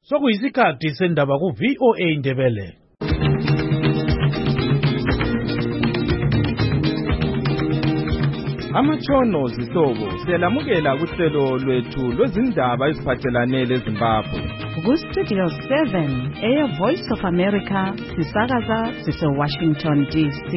Sokuyisikhathi sendaba ku-VOA Ndebele. Amatshono zihlobo siyalamukela kuhlelo lwethu lwezindaba eziphathelane leZimbabwe. Ku-Studio 7 Air Voice of America sisakaza sise-Washington DC.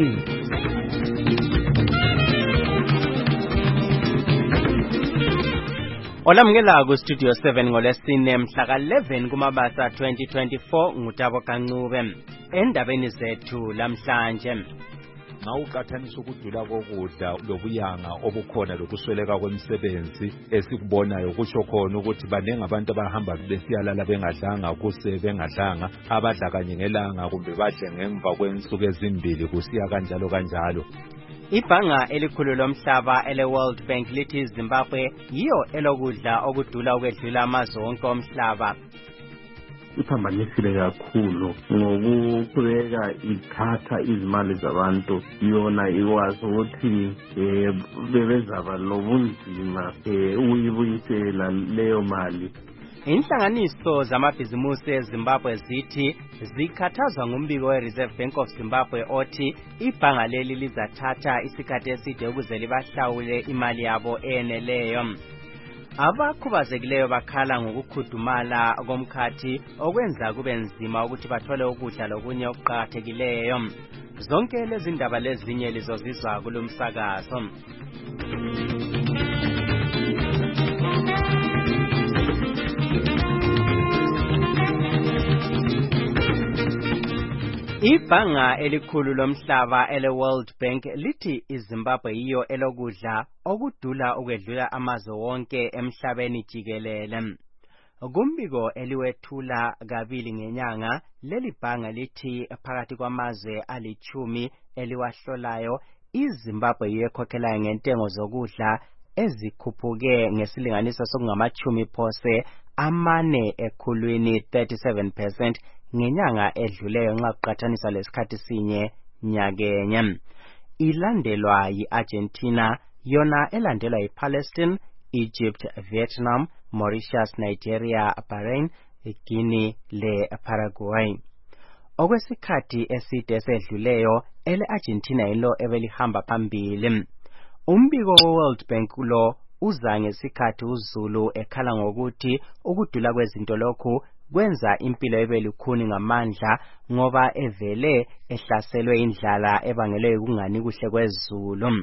Olamukela ku-Studio 7 ngolesine mhla ka-11 kuMabasa 2024 ngutabo Kancube. Endabeni zethu lamhlanje, nxa uqathanisa ukudula kokudla lobuyanga obukhona lokusweleka kwemisebenzi esikubonayo kutsho khona ukuthi banengi abantu abahamba besiyalala bengadlanga kuse bengadlanga, abadla kanye ngelanga kumbe badle ngemva kwensuku ezimbili kusiya kanjalo. Ibhanga elikhulu lomhlaba ele-World Bank lithi Zimbabwe yiyo elokudla okudula ukwedlula amazwe onke omhlaba. Iphambanisile kakhulu ngokuqhubeka ithatha izimali zabantu, yona ikwazi ukuthi bebezaba lobunzima ukuyibuyisela leyo mali. Inhlanganiso zamabhizimusi eZimbabwe zithi zikhathazwa ngumbiko we-Reserve Bank of Zimbabwe othi ibhanga leli lizathatha isikhathi eside ukuze libahlawule imali yabo eneleyo. Abakhubazekileyo bakhala ngokukhudumala komkhathi okwenza kube nzima ukuthi bathole ukudla lokunye okuqakathekileyo. Zonke lezi ndaba lezinye lizozizwa kulomsakazo. Ibhanga elikhulu lomhlaba ele-World Bank lithi iZimbabwe yiyo elokudla okudula ukwedlula amazwe wonke emhlabeni jikelele. Kumbiko eliwethula kabili ngenyanga, leli bhanga lithi phakathi kwamazwe ali-10 eliwahlolayo, iZimbabwe yiyo ekhokhelayo ngentengo zokudla ezikhuphuke ngesilinganiso sokungama-10 phose 4 ekhulwini 37% ngenyanga edluleyo nxa kuqathaniswa lesikhathi sinye nyakenye. Ilandelwa yi-Argentina, yona elandelwa yi-Palestine, Egypt, Vietnam, Mauritius, Nigeria, Bahrain, Guinea le-Paraguay. Okwesikhathi eside esedluleyo, ele-Argentina yilo ebelihamba phambili. Umbiko we-World Bank lo uza ngesikhathi uZulu ekhala ngokuthi ukudula kwezinto lokhu kwenza impilo ibe lukhuni ngamandla ngoba evele ehlaselwe indlala ebangelwe ukungani kuhle kwezulu.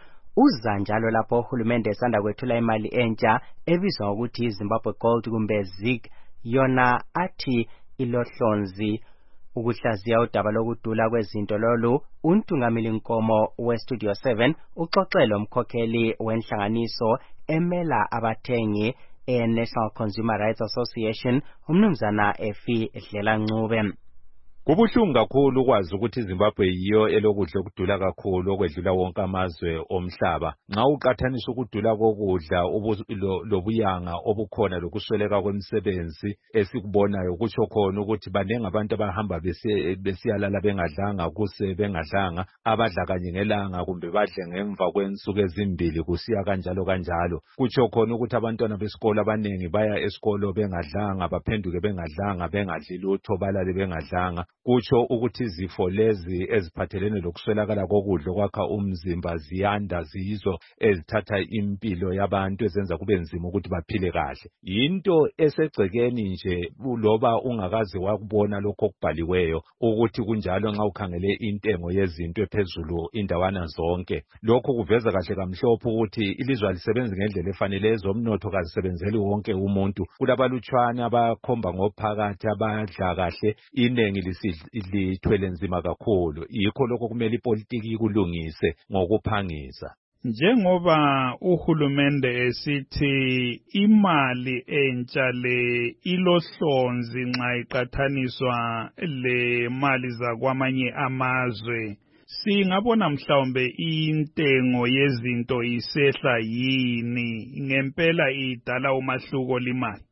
Uza njalo lapho uhulumende esanda kwethula imali entsha ebizwa ngokuthi iZimbabwe Gold kumbe ZIG, yona athi ilohlonzi ukuhlaziya udaba lokudula kwezinto lolu. Untungameli Nkomo we-Studio 7 uxoxele umkhokheli wenhlanganiso emela abathengi e-National Consumer Rights Association, umnumzana Efi Dlelancube. Kubuhlungu kakhulu ukwazi ukuthi iZimbabwe yiyo elokudla okudula kakhulu okwedlula wonke amazwe omhlaba. Nxa uqathanisa ukudula kokudla lobuyanga obukhona lokusweleka kwemisebenzi esikubonayo kutsho khona ukuthi banengi abantu abahamba besiyalala bengadlanga kuse bengadlanga, abadla kanye ngelanga kumbe badle ngemva kwensuku ezimbili kusiya kanjalo. Kutsho khona ukuthi abantwana besikolo abanengi baya esikolo bengadlanga, baphenduke bengadlanga, bengadli lutho, balale bengadlanga. Kutsho ukuthi izifo lezi eziphathelene lokuswelakala kokudla kwakha umzimba ziyanda, ziyizo ezithatha impilo yabantu ezenza kube nzima ukuthi baphile kahle. Yinto esegcekeni nje loba ungakazi wakubona lokho okubhaliweyo ukuthi kunjalo nxa ukhangele intengo yezinto ephezulu indawana zonke. Lokho kuveza kahle kamhlophe ukuthi ilizwe alisebenzi ngendlela efanele, ezomnotho kazisebenzeli wonke umuntu. Kulabalutshwana abakhomba ngophakathi abadla kahle, inengi lithwele nzima kakhulu. Yikho lokho kumele ipolitiki kulungise ngokuphangisa. Njengoba uhulumende esithi imali entsha le ilohlonzi nxa iqathaniswa le mali zakwamanye amazwe, singabona mhlawumbe intengo yezinto isehla yini ngempela idala umahluko limali?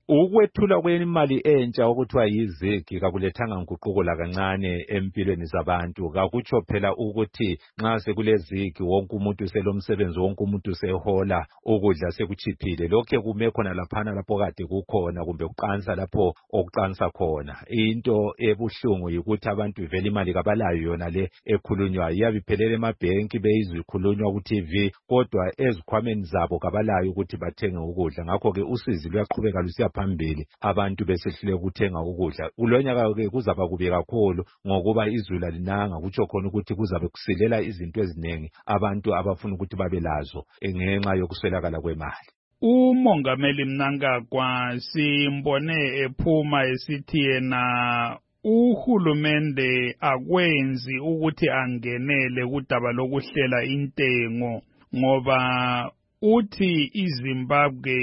Ukwethula kwemali entsha okuthiwa yizigi kakulethanga nguquko lakancane empilweni zabantu. Kakutsho phela ukuthi nxa sekulezigi wonke umuntu selomsebenzi, wonke umuntu sehola, ukudla sekuchiphile. Lokho kume khona laphana lapho kade kukhona kumbe kuqansa lapho okuqansa khona. Into ebuhlungu yikuthi abantu vele imali kabalayo yona le ekhulunywa iyabe iphelele emabhenki beyizwe ikhulunywa ku TV, kodwa ezikhwameni zabo kabalayo ukuthi bathenge ukudla. Ngakho ke usizi luyaqhubeka lusiya phambili, abantu besehluleka ukuthenga ukudla. Kulonyaka ke kuzaba kubi kakhulu ngokuba izulu alinanga, kutsho khona ukuthi kuzabe kusilela izinto ezinengi abantu abafuna ukuthi babe lazo ngenxa yokuswelakala kwemali. Umongameli Mnangagwa simbone ephuma esithi yena uhulumende akwenzi ukuthi angenele kudaba lokuhlela intengo ngoba uthi iZimbabwe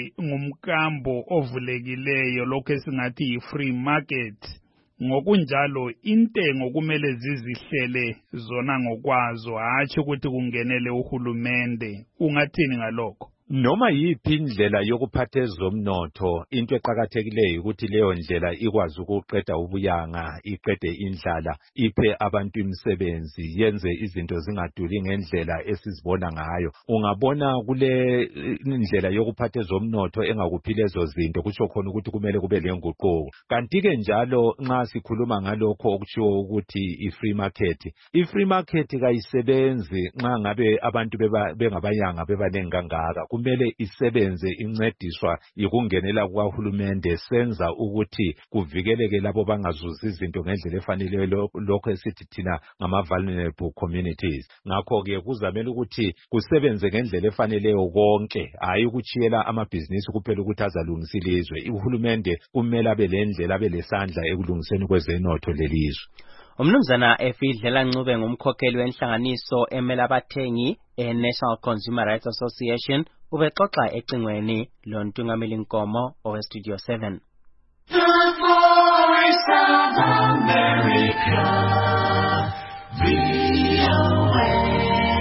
ngumkambo ovulekileyo, lokho esingathi yi-free market. Ngokunjalo intengo kumele zizihlele zona ngokwazo, hatshi ukuthi kungenele uhulumende. Ungathini ngalokho? Noma yiphi indlela yokuphatha ezomnotho, into eqakathekileyo ukuthi leyo ndlela ikwazi ukuqeda ubuyanga, iqede indlala, iphe abantu imisebenzi, yenze izinto zingaduli ngendlela esizibona ngayo. Ungabona kule indlela yokuphatha ezomnotho engakuphile ezo zinto, kutsho khona ukuthi kumele kube lenguquko. Kanti ke njalo nxa sikhuluma ngalokho okutshiwo ukuthi i-free market kayisebenzi nxa ngabe abantu bengabayanga bebanengi kangaka. Kumele isebenze incediswa yikungenela kukahulumende, senza ukuthi kuvikeleke labo bangazuzi izinto ngendlela efaneleyo, lokho esithi thina ngama-vulnerable communities. Ngakho-ke kuzamele ukuthi kusebenze ngendlela efaneleyo konke, hayi ukutshiyela amabhizinisi kuphela ukuthi azalungisa ilizwe. Uhulumende kumele abe lendlela, abe lesandla ekulungiseni kwezenotho lelizwe. Umnumzana Efidlela Ncube ngumkhokheli wenhlanganiso emela abathengi National Consumer Rights Association ubexoxa ecingweni loNtungameli Nkomo oweStudio 7. The Voice of America, VOA.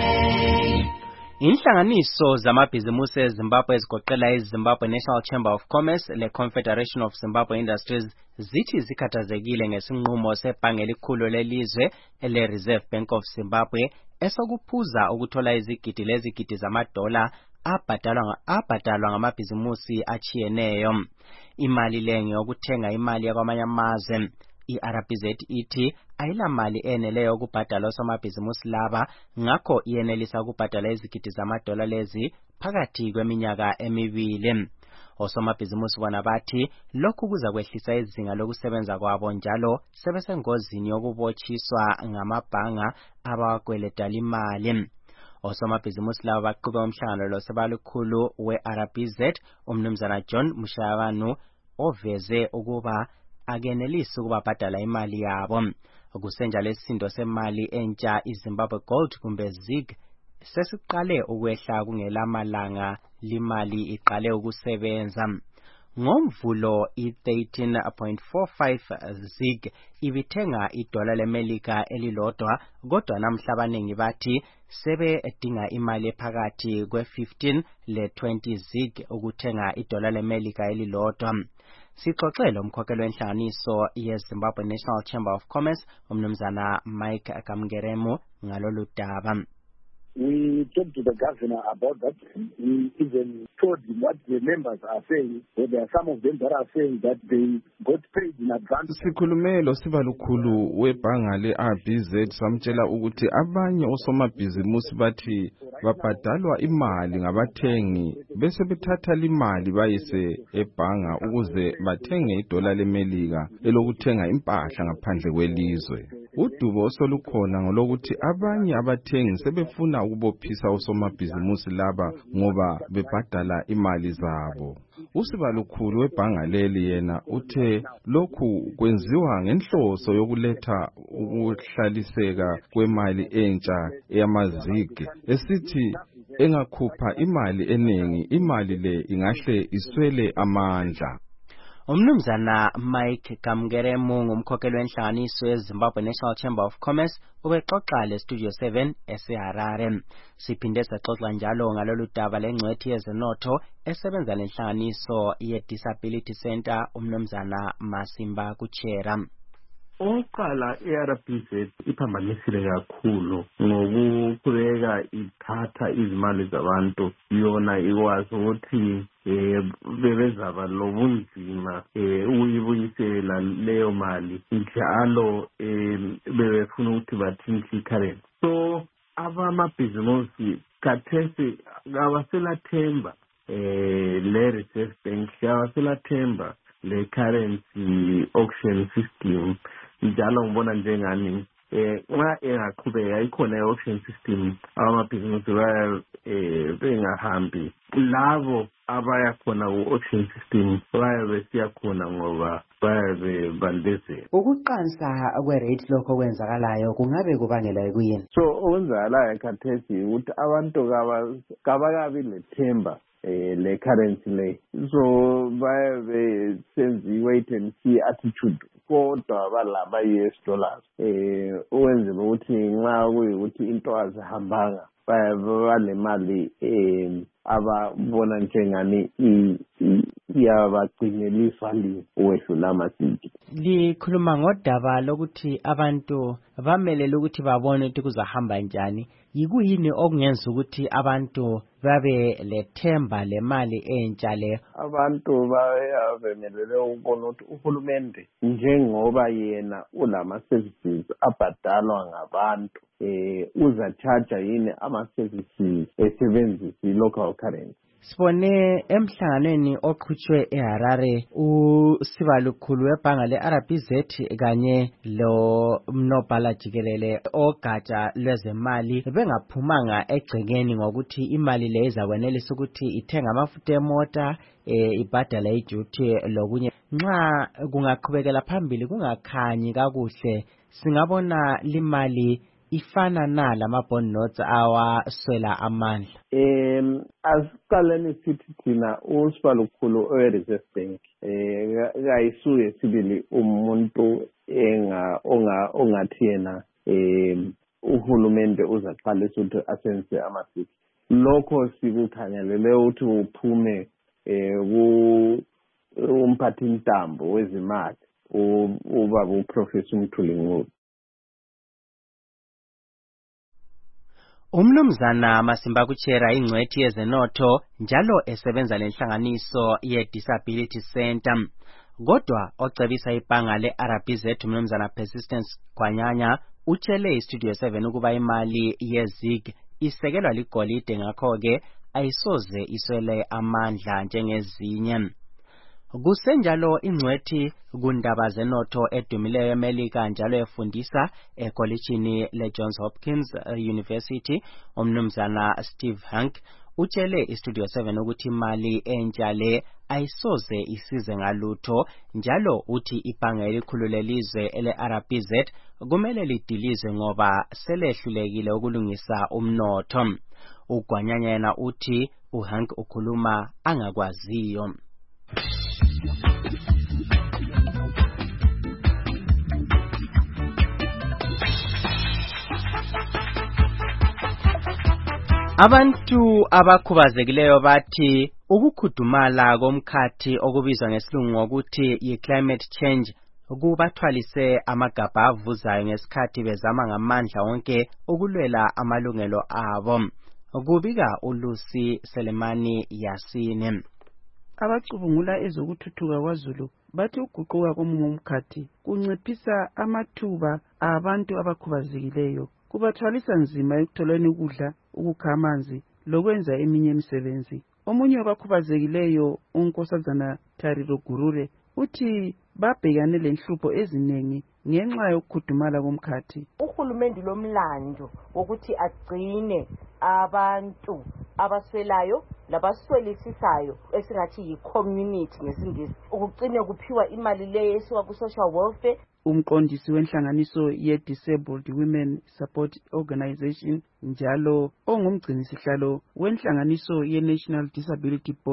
Inhlanganiso zamabhizimusi eZimbabwe ezigoqela iZimbabwe National Chamber of Commerce leConfederation of Zimbabwe Industries zithi zikhathazekile ngesinqumo sebhange elikhulu lelizwe ele-Reserve Bank of Zimbabwe esokuphuza ukuthola izigidi lezigidi zamadola abhadalwa ngamabhizimusi achiyeneyo. Imali le ngeyokuthenga imali yakwamanye amazwe. I-RBZ ithi ayilamali eneleyo ukubhadala osomabhizimusi laba, ngakho iyenelisa ukubhadala izigidi zamadola lezi phakathi kweminyaka emibili. Osomabhizimusi bona bathi lokhu kuza kwehlisa izinga lokusebenza kwabo, njalo sebesengozini yokubotshiswa ngamabhanga abakweleta imali. Osomabhizimusi laba baqhube umhlangano lo sebalukhulu we-RBZ umnumzana John Mushayabanu oveze ukuba akenelisi ukubabhadala imali yabo. Kusenjalo isisindo semali entsha iZimbabwe Gold kumbe ZiG sesiqale ukwehla kungelamalanga limali iqale ukusebenza. Ngomvulo i-13.45 ZiG ibithenga idola leMelika elilodwa, kodwa namhla abaningi bathi sebedinga imali ephakathi kwe-15 le-20 ZiG ukuthenga idola leMelika elilodwa. Sixoxele umkhokheli wenhlanganiso yeZimbabwe National Chamber of Commerce umnumzana Mike Kamgeremu ngalolu daba. We talked to the governor about that. We even told him what the members are saying. So there are some of them that are saying that they got paid in advance. Sikhulume lo sibalukhulu webhanga le-RBZ samtshela ukuthi abanye osomabhizimusi bathi babhadalwa imali ngabathengi bese bethatha imali bayise ebhanga ukuze bathenge idola leMelika elokuthenga impahla ngaphandle kwelizwe. Udubo osolukhona ngolokuthi abanye abathengi sebefuna ukubophisa osomabhizimusi laba ngoba bebhadala imali zabo. Usibalukhulu webhanga leli yena uthe lokhu kwenziwa ngenhloso yokuletha ukuhlaliseka kwemali entsha eyamazigi, esithi engakhupha imali eningi imali le ingahle iswele amandla. Umnumzana Mike Kamgeremu ngumkhokheli wenhlanganiso yeZimbabwe National Chamber of Commerce ubexoxa leStudio 7 eseHarare. Siphinde saxoxa njalo ngalolu daba lengcwethi yezenotho esebenza lenhlanganiso ye-Disability Center umnumzana Masimba Kuchera. Oqala iRPZ iphambanisile kakhulu ngokuqhubeka ithatha izimali zabantu yona ikwazi ukuthi bebezaba lobunzima ukuyibuyisela leyo mali njalo bebefuna ukuthi bathintshe i-currency. So abamabhizimusi khathesi abaselathemba le-Reserve Bank, abaselathemba le-currency auction system. Njalo ngibona njengani nxa engaqhubeka ikhona i-auction system abamabhizimusi bengahambi. Labo abaya khona ku-auction system bayabe besiya khona ngoba bayabe bandezela. Ukuqansa kwe-rate lokho kwenzakalayo kungabe kubangela yikuyini? So okwenzakalayo khathesi ukuthi abantu kabakabi lethemba le-currency le. So bayabe senza i-wait and see attitude kodwa balaba US dollars ukwenzela ukuthi nxa kuyikuthi into azihambanga balemali ababona njengani iyabagcinelisa ukwedlula amasiki. Likhuluma ngodaba lokuthi abantu bamelele ukuthi babone ukuthi kuzahamba njani. Yikuyini okungenza ukuthi abantu babe lethemba lemali entsha le? Abantu bayabemelele ukubona ukuthi uhulumende njengoba yena ulama-services abhadalwa ngabantu uza-charge yini ama-services esebenzisa i-local currency. Sibone emhlanganweni oqhutshwe eHarare usibalukhulu webhanga le-RBZ kanye lo mnobhala jikelele ogatsha lwezemali bengaphumanga egcekeni ngokuthi imali le izakwenelisa ukuthi ithenga amafutha emota ibhadala iduty lokunye. Nxa kungaqhubekela phambili kungakhanyi kakuhle singabona limali ifana na lama-bond notes awaswela amandla. Asiqaleni sithi thina usibalukhulu owe-Reserve Bank kayisuye sibili umuntu ongathi yena uhulumende uzaqalisa ukuthi asenze amasiko. Lokho sikukhangelele ukuthi uphume umphathintambo wezimali ubaba uProfessor Mthuli Ncube. Umnumzana Masimba Kuchera ingcwethi yezenotho njalo esebenza lenhlanganiso ye-Disability Center. Kodwa ocebisa ibhanga le-RBZ umnumzana Persistence Kwanyanya utshele iStudio 7 ukuba imali ye-ZIG isekelwa ligolide ngakho-ke ayisoze iswele amandla njengezinye. Kusenjalo ingcwethi kundaba zenotho edumileyo eMelika njalo efundisa ekolitshini le-Johns Hopkins University umnumzana Steve Hank utshele iStudio 7 ukuthi imali entsha le ayisoze isize ngalutho njalo uthi ibhanga elikhulu lelizwe ele-RBZ kumele lidilizwe ngoba selehlulekile ukulungisa umnotho. Ugwanyanya yena uthi uHank ukhuluma angakwaziyo. Abantu abakhubazekileyo bathi ukukhudumala komkhathi okubizwa ngesilungu ngokuthi yi-climate change kubathwalise amagabha avuzayo ngesikhathi bezama ngamandla wonke ukulwela amalungelo abo. Kubika uLucy Selemani Yasine. Abacubungula ezokuthuthuka kwaZulu bathi ukuguquka komumo womkhathi kunciphisa amathuba abantu abakhubazekileyo, kubathwalisa nzima ekutholeni ukudla, ukukha amanzi lokwenza eminye imisebenzi. Omunye wabakhubazekileyo uNkosazana Tariro Gurure uthi babhekane lenhlupho eziningi ngenxa yokukhudumala komkhathi. Uhulumende lomlando wokuthi agcine abantu abaswelayo labaswelisisayo esingathi yi-community ngesingisi ukugcine kuphiwa imali leyo esuka ku-social welfare. Umqondisi wenhlanganiso ye-Disabled Women Support Organization njalo ongumgcinisihlalo wenhlanganiso ye-National Disability Board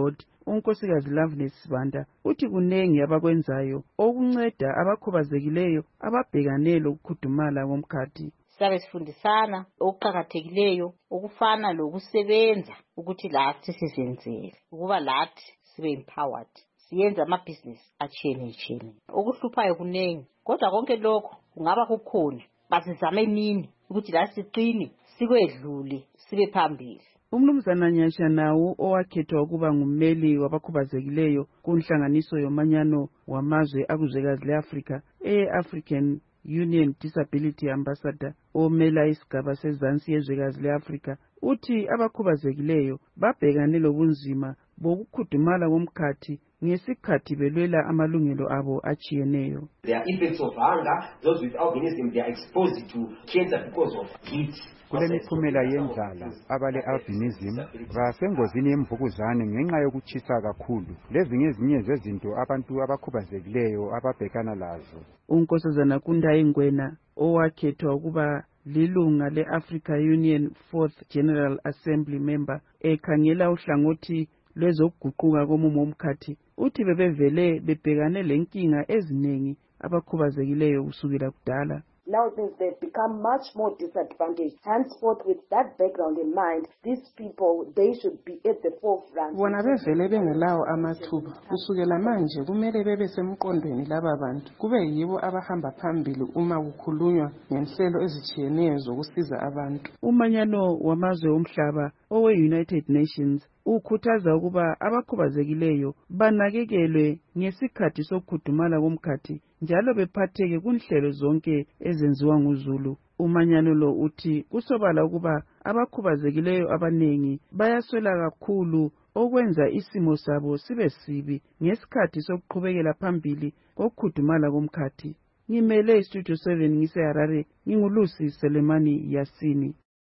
unkosikazi Loveness Sibanda uthi kunengi abakwenzayo okunceda abakhubazekileyo ababhekane lokukhudumala komkhathi. Siyabe sifundisana okuqakathekileyo okufana lokusebenza ukuthi lathi sizenzele ukuba lathi sibe empowered siyenza amabhizinisi atshiyene. Okuhluphayo kunengi kodwa konke lokho kungaba kukhona basizame nini ukuthi la siqine sikwedlule sibe phambili. Umnumzana Nyasha nawo owakhethwa ukuba ngummeli wabakhubazekileyo kunhlanganiso yomanyano wamazwe akuzwekazi leAfrika African Union Disability Ambassador omela isigaba sezansi yezwekazi leAfrika uthi abakhubazekileyo babhekane lobunzima bokukhudumala komkhathi ngesikhathi belwela amalungelo abo achiyeneyo. There are effects of hunger. Those with albinism, they are exposed to cancer because of heat. Kulemiphumela yendlala abale-albinism basengozini yemvukuzane ngenxa yokutshisa kakhulu. Lezi ngezinye zezinto abantu abakhubazekileyo ababhekana lazo. Unkosazana Kundayi Ngwena owakhethwa ukuba lilunga le-Africa Union 4th General Assembly member ekhangela uhlangothi lwezokuguquka komumo omkhathi uthi bebevele bebhekane lenkinga eziningi abakhubazekileyo kusukela kudala. Now since they've become much more disadvantaged, henceforth with that background in mind, these people, they should be at the forefront. Bona bevele bengelawo amathuba. Kusukela manje kumele bebe semqondweni laba bantu. Kube yibo abahamba phambili uma kukhulunywa ngenhlelo ezichiyeneyo zokusiza abantu. Umanyano wamazwe omhlaba owe-United Nations ukhuthaza ukuba abakhubazekileyo banakekelwe ngesikhathi sokukhudumala komkhathi njalo bephatheke kunhlelo zonke ezenziwa nguZulu. Umanyano lo uthi kusobala ukuba abakhubazekileyo abanengi bayaswela kakhulu okwenza isimo sabo sibe sibi ngesikhathi sokuqhubekela phambili kokukhudumala komkhathi. Ngimele iStudio 7 ngiseHarare, ngingulusi Selemani Yasini.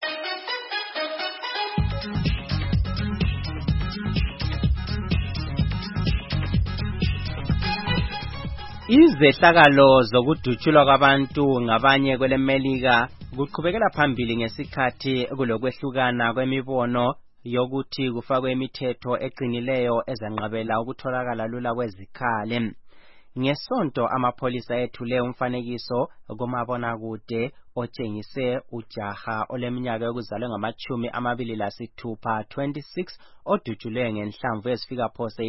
Izehlakalo zokudutshulwa kwabantu ngabanye kwelemelika kuqhubekela phambili ngesikhathi kulokwehlukana kwemibono yokuthi kufakwe imithetho eqinileyo ezanqabela ukutholakala lula kwezikhali. Ngesonto amapholisa ethule umfanekiso kumabonakude otshengise ujaha oleminyaka yokuzalwa ngamachumi 26 26 odutshulwe ngenhlamvu ezifika phose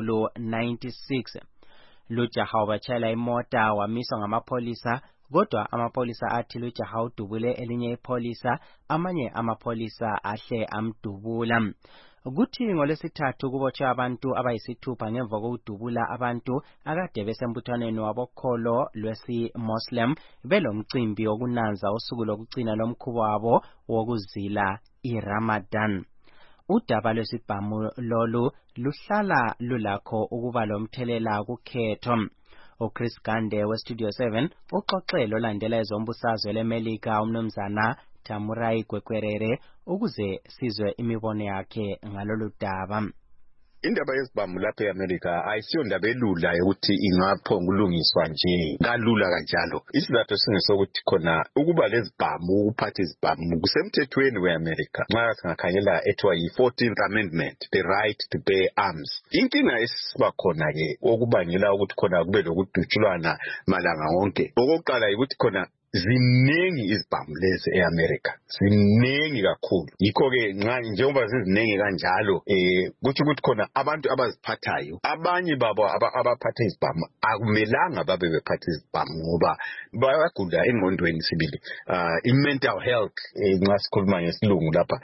196. Lujaha wabatshayela imota wamiswa ngamapholisa kodwa amapholisa athi lujaha udubule elinye ipholisa amanye amapholisa ahle amdubula. Kuthi ngolesithathu kubotshwe abantu abayisithupha ngemva kokudubula abantu akade besembuthanweni wabokholo lwesi-Muslim belomcimbi wokunanza usuku lokugcina lomkhuba wabo wokuzila iRamadan. Udaba lwesibhamu lolu luhlala lulakho ukuba lomthelela kukhetho. uChris Gande weStudio 7 uxoxelo landela ezombusazwe leMelika umnumzana Tamurai Gwekwerere ukuze sizwe imibono yakhe ngalolu daba. Indaba yezibhamu lapha eAmerica ayisiyo ndaba elula ukuthi ingaphonga ulungiswa nje kalula kanjalo. Isizathu singesokuthi khona ukuba lezibhamu ukuphatha izibhamu kusemthethweni weAmerica. Nxa singakhangela ethiwa yi-14th Amendment, the right to bear arms. Inkinga esiba khona ke okubangela ukuthi khona kube lokudutshulwana malanga wonke. Okokuqala ukuthi khona ziningi izibhamu lezi eAmerica, ziningi kakhulu. Yikho ke njengoba ziziningi kanjalo kuthi ukuthi khona abantu abaziphathayo, abanye babo abaphatha izibhamu akumelanga babe bephatha izibhamu ngoba bayagula engqondweni sibili. I-mental health nxa sikhuluma ngesilungu lapha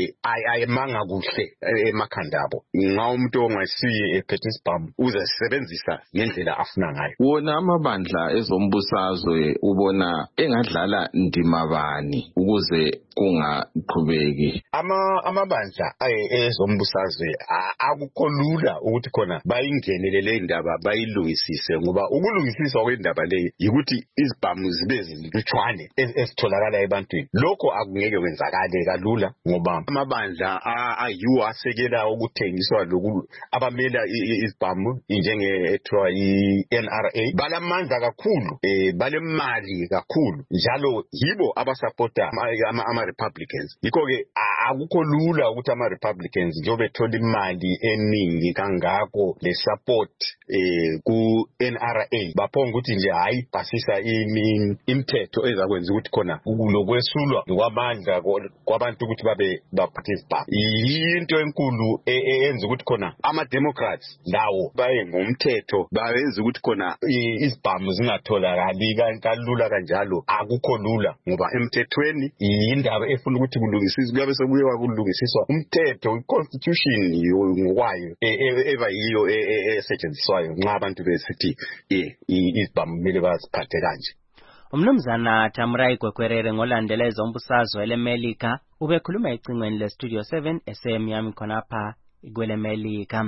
ayemanga kuhle emakhanda abo. Nxa umuntu ongasiye ephethe isibhamu uzasebenzisa ngendlela afuna ngayo. Wona amabandla ezombusazwe ubona engadlala ndima bani ukuze kungaqhubeki? Amabandla ezombusazwe akukho lula ukuthi khona bayingenelele indaba bayilungisise ngoba ukulungisiswa kwendaba leyi yikuthi izibhamu zibe zilutshwane esitholakala ebantwini. Lokho akungeke kwenzakale kalula ngoba amabandla ayiwo asekela ukuthengiswa lokhu abamela izibhamu njenge ethiwa i-NRA balamandla kakhulu, balemali kakhulu enkulu njalo yibo abasupporta ama-Republicans. Yikho-ke akukho lula ukuthi ama-Republicans njengoba bethola imali eningi kangako le support ku-NRA baphonga ukuthi nje hayi basisa imithetho ezakwenza ukuthi khona lokwesulwa kwamandla kwabantu ukuthi babe ba-participate. Into enkulu eyenza ukuthi khona ama-Democrats lawo baye ngomthetho bayenza ukuthi khona izibhamu zingatholakali kalula kanjalo. Akukho lula ngoba emthethweni indaba efuna ukuthi kulungisiswe kuyabe sekuyiwa kulungisiswa umthetho i-constitution ngokwayo eba yiyo esetshenziswayo nxa abantu besithi izibhamu kumele baziphathe kanje. Umnumzana Thamrai Gwekwerere ngolandela ezombusazwe leMelika ubekhuluma ecingweni leStudio 7 esemnyami khonapha kweleMelika.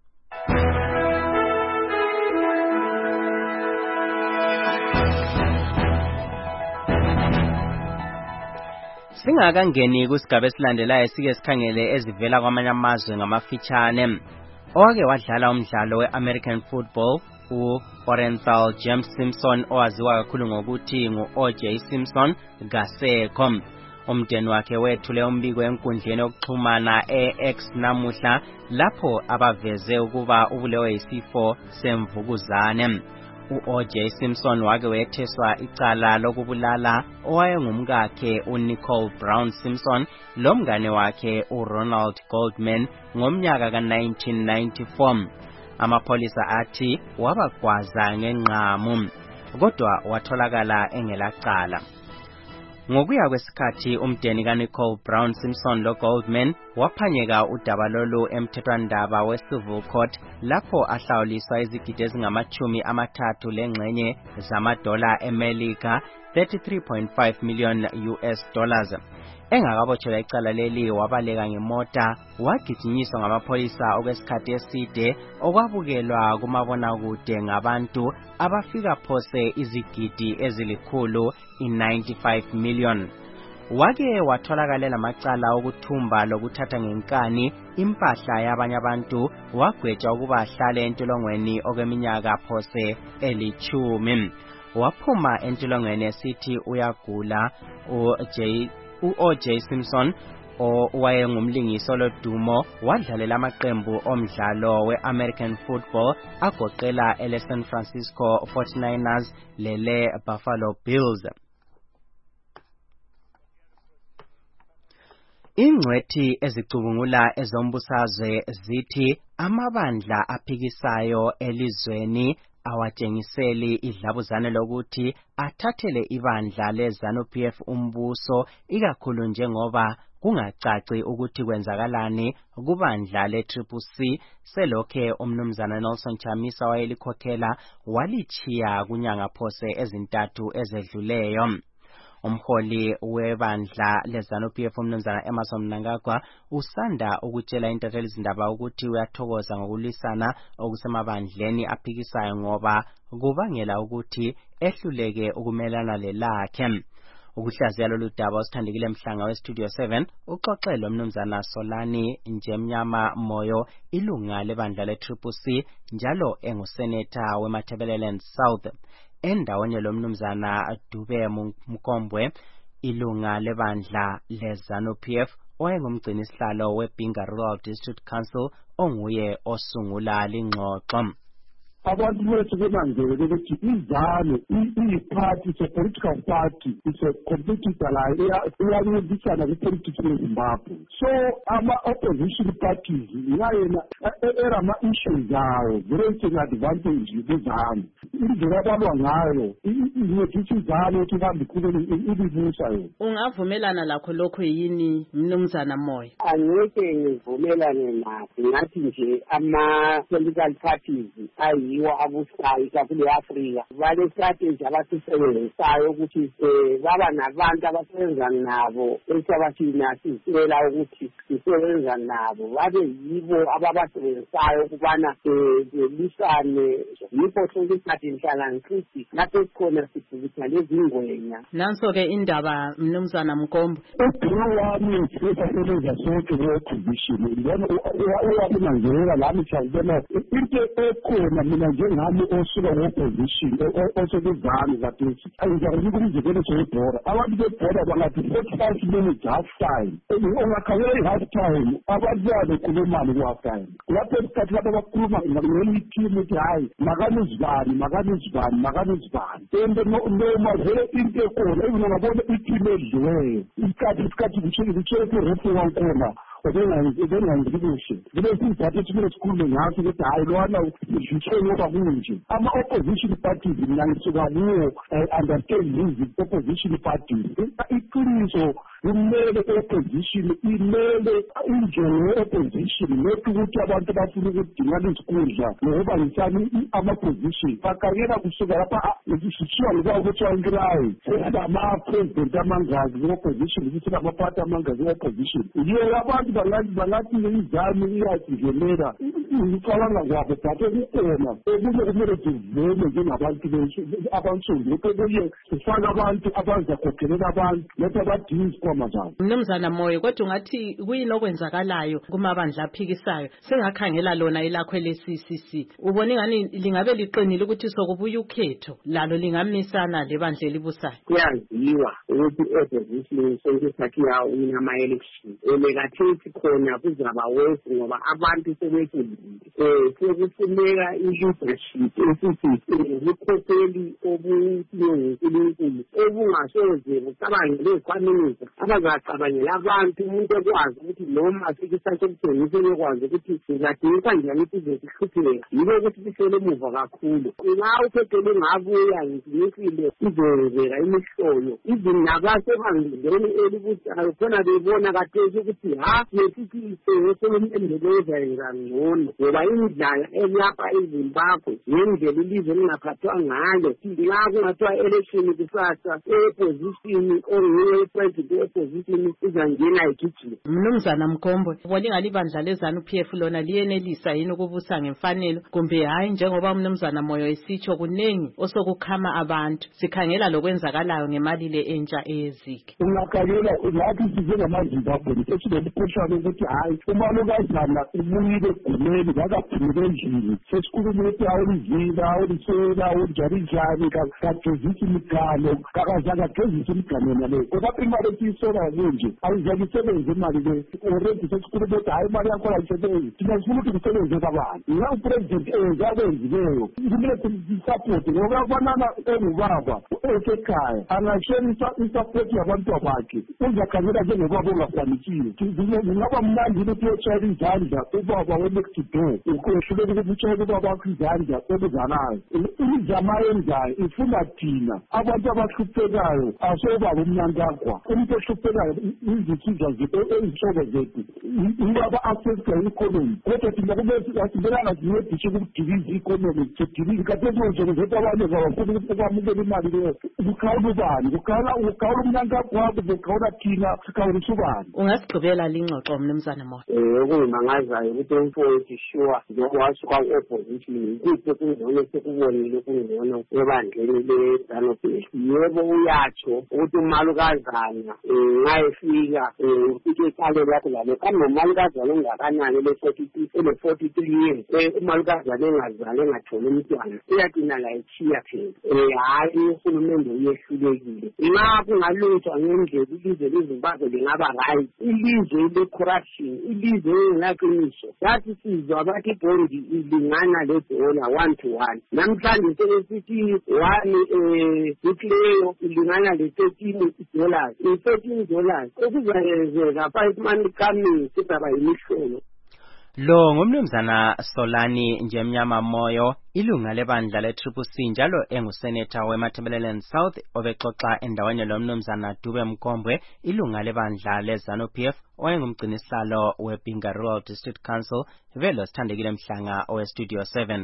Singakangeni kusigaba esilandelayo sike sikhangele ezivela kwamanye amazwe ngamafitshane. Owake wadlala umdlalo we-American football u-Orenthal James Simpson owaziwa kakhulu ngokuthi ngu-O.J. Simpson kasekho. Umndeni wakhe wethule umbiko enkundleni yokuxhumana e-X namuhla lapho abaveze ukuba ubulewe yisifo semvukuzane. U-O.J. Simpson wake wetheswa icala lokubulala owayengumkakhe uNicole Brown Simpson lomngane wakhe uRonald Goldman ngomnyaka ka-1994. Amapholisa athi wabagwaza ngenqamu kodwa watholakala engelacala. Ngokuya kwesikhathi umndeni kaNicole Brown Simpson loGoldman waphanyeka udaba lolu emthethwandaba we-Civil Court lapho ahlawuliswa izigidi ezingama-30 lengxenye zamadola eMelika, $33.5 million. Engakabotshelwa icala leli wabaleka ngemota wagijinyiswa ngamapholisa okwesikhathi eside okwabukelwa kumabonakude ngabantu abafika phose izigidi ezilikhulu i-95 million. Wake watholakala namacala okuthumba lokuthatha ngenkani impahla yabanye abantu wagwetshwa ukuba ahlale entolongweni okweminyaka phose eli-10. Waphuma entolongweni esithi uyagula. U-O.J. Simpson owayengumlingiso lodumo wadlalela amaqembu omdlalo we-American football agoqela ele-San Francisco 49ers lele-Buffalo Bills. Ingcwethi ezicubungula ezombusazwe zithi amabandla aphikisayo elizweni awatshengiseli idlabuzane lokuthi athathele ibandla leZANU-PF umbuso ikakhulu njengoba kungacaci ukuthi kwenzakalani kubandla le-CCC selokhe umnumzana Nelson Chamisa wayelikhokhela walichiya kunyanga phose ezintathu ezedluleyo. Umholi webandla leZANU-PF umnumzana Emmerson Mnangagwa usanda ukutshela intatheli izindaba ukuthi uyathokoza ngokulwisana okusemabandleni aphikisayo ngoba kubangela ukuthi ehluleke ukumelana lelakhe. Ukuhlaziya lolu daba osithandekile mhlanga weStudio 7 uxoxelwe umnumzana Solani Njemnyama Moyo ilunga lebandla le-CCC njalo enguseneta weMatabeleland South. Endaweni lomnumzana Dube Mkombwe ilunga lebandla leZANU-PF owayengumgcinisihlalo weBinga Rural District Council onguye osungula lingxoxo. Abantu bethu benanzele ukuthi iZANU iyi-party, it's a political party, it's a competitor la iyancedisana kwi-politics yeZimbabwe. So ama-opposition parties yayena erama-issues zawo very advantage kwiZANU. Indlela abalwa ngayo incedisa iZANU ukuthi ihambe ibibusa yona. Ungavumelana lakho lokho yini mnumzana Moyo? Angeke ngivumelane nakho. Ngathi nje ama-political parties yiwo abusayo ikakhulu e-Afrika bale-strategy abasisebenzisayo ukuthi baba nabantu abasebenza nabo esabathina sizitshela ukuthi sisebenza nabo babe yibo ababasebenzisayo ukubana belisane yipho sonke isikhathi nhlala ngithi lapho sikhona sibhukitha lezingwenya. Nanso-ke indaba mnumzana Mkombo wami sisebenza sonke le-opposition ngibona uwakunanzelela lami siyabona into ekhona mina njengami osuka ngopposition osekuzami kathi ngizakunika umzekelo sebhora abantu bebhora bangathi 45 minutes half time ungakhangela i-half time abantu babekhulumani ku-half time lapho esikhathi lapho abakhuluma ngeli team ukuthi hayi makanizibani and noma vele into ekhona even ungabona i-team edliweyo isikhathi kutshele ku-refu wakhona ubengangikuhle vele sizathu kumele sikhulume ngaso ukuthi hayi lwana zitshele ngoba kunje ama-opposition parties mina ngisuka kuwo understand these opposition parties iqiniso kumele i-opposition imele injongo ye-opposition nethi ukuthi abantu bafuna ukudingana isikudla nokuba ngisani ama-position bakanyela kusuka lapha sishiwa ngoba kuthiwa nkirayi ama-president amangazi ku-opposition ukuthi namaphathi amangazi ku-opposition yiyo abantu bangathi izami iyasingenela ngicabanga kwabo but kukhona okunye kumele sivume njengabantu abansundu okunye sifake abantu abazakhokhelela abantu lethi abadinga isikhwama zabo. Mnumzana Moyo, kodwa ungathi kuyini okwenzakalayo kumabandla aphikisayo sengakhangela lona elakho le-CCC ubona ingani lingabe liqinile ukuthi sokubuya ukhetho lalo lingamisana lebandla elibusayo? Kuyaziwa ukuthi i-opposition senkisathi yawo inama-election elekathethi khona kuzaba wesi ngoba abantu sebethulile sekufuneka i-leadership esisizukhokheli obuNkulunkulu obungasoze bucabangele ikhwaminisa abazacabangela abantu umuntu ekwazi ukuthi noma afikisa sokuthengisa ekwazi ukuthi sizadingisa njani ukuthi zesihlupheka yilo ukuthi sihlele emuva kakhulu nxa ukhetho lingabuya ngizimisile izenzeka imihlolo izinabasebandleni elibusayo khona bebona kathesi ukuthi yesithi sesolumendelezayo ngcono ngoba indlala elapha eZimbabwe ngendlela ilizwe lingaphathwa ngalo la kungathiwa election kusasa opposition onguye president opposition izangena igijima. Mnumzana Mkhombo, ubona ingani ibandla leZANU-PF lona liyenelisa yini ukubusa ngemfanelo kumbe hayi njengoba Mnumzana Moyo esitsho kunengi osokukhama abantu sikhangela lokwenzakalayo ngemali le entsha eyezike? Ungakhangela ngathi sizengamaZimbabwe sesilomkhuhlane ukuthi hayi umalukazana ubuyile egumeni ngakaphumile endlini sesikhuluma ukuthi awulivila awulisela awunjarinjani kagezisa imigano kakazange agezisa imigano naleyo kodwa imali esiyisolayo kunje ayizange isebenze imali le already sesikhuluma ukuthi hayi imali yakhona ayisebenzi thina sifuna ukuthi kusebenze kabantu nga upresident zakwenzileyo kumele sisapoti ngoba abanana engubaba esekhaya angashera isapoti yabantu bakhe uzakhangela njengobaba ongakwanisiyo ngingaba mnandi ukuthi uyotshayela izandla ubaba we-next door ukwehluleka ukuthi utshayela ubaba wakho izandla obuzalayo imizamo ayenzayo ifuna thina abantu abahluphekayo asobaba umnankagwa umuntu ohluphekayo izinsizwa ezihlobo zethu yibaba affecta i-economy kodwa thina kumesimelanga sincedishe ukudiliza i-economy sidilize kathezonjeko zethu abanye kabafuna ukuthi ukwamukela imali leyo kukhawula ubani kukhawula umnankagwa wakho kukhawula thina sikhawulisa ubani. Ungasigqibela lingxoxo Mnumzana Moyo? Okuyimangazayo ukuthi umfowethu sure njengoba wasuka ku-opposition ikuphi kungcono sekubonile kungcono ebandleni leZANU-PF. Yebo uyatsho ukuthi umalukazana ngayefika ufike ikhalo lakho lalo kanti nomalukazana ongakanani ele-43 years umalukazana engazali engatholi umntwana uyagcina la echiya phela hayi uhulumende uyehlulekile nxa kungalungiswa ngendlela ilizwe leZimbabwe lingaba right ilizwe le-corruption ilizwe engelaqiniso yathi sizwa bathi ibhondi ilingana ledola 1-1 namhlanje sebesithi 1 ikleyo ilingana le$13 $13 okuzayenzeka 5 months coming sizaba yimihlolo. Lo ngumnumzana Solani Njemnyama Moyo, ilunga lebandla le-CCC njalo enguseneta weMatabeleland South obexoxa endaweni lomnumzana Dube Mkombwe, ilunga lebandla leZANU-PF owayengumgcinisihlalo weBinga Rural District Council, velo Sithandekile Mhlanga oweStudio 7.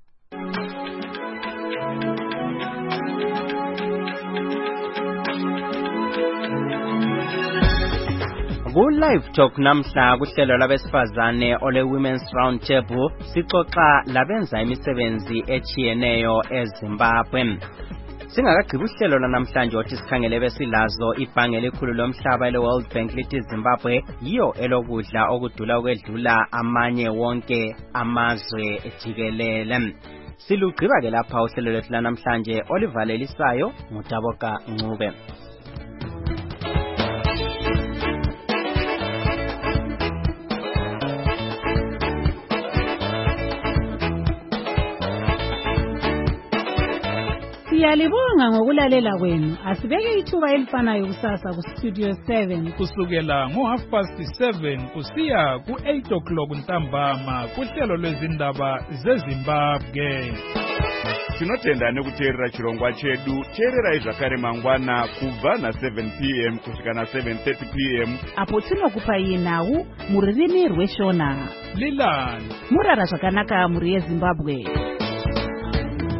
Ku-Live Talk namhla kuhlelo labesifazane ole Women's Round Table sixoxa labenza imisebenzi echiyeneyo eZimbabwe. Singakagqibi uhlelo lanamhlanje othi sikhangele besilazo ibhange elikhulu lomhlaba le-World Bank lithi Zimbabwe yiyo elokudla okudula ukwedlula amanye wonke amazwe jikelele. Silugqiba ke lapha uhlelo lwethu lanamhlanje olivalelisayo nguTaboka Ncube. Siyalibonga ngokulalela kwenu. Asibeke ithuba elifanayo kusasa ku Studio 7 kusukela ngo7:30 kusiya ku8:00 ntambama kuhlelo lwezindaba zeZimbabwe. Tinotenda nekuteerera chirongwa chedu. Teererai zvakare mangwana kubva na7 p.m. kusvika na7:30 p.m. apo tinokupai nhau muririmi rweshona. Lilani murara zvakanaka muri yeZimbabwe.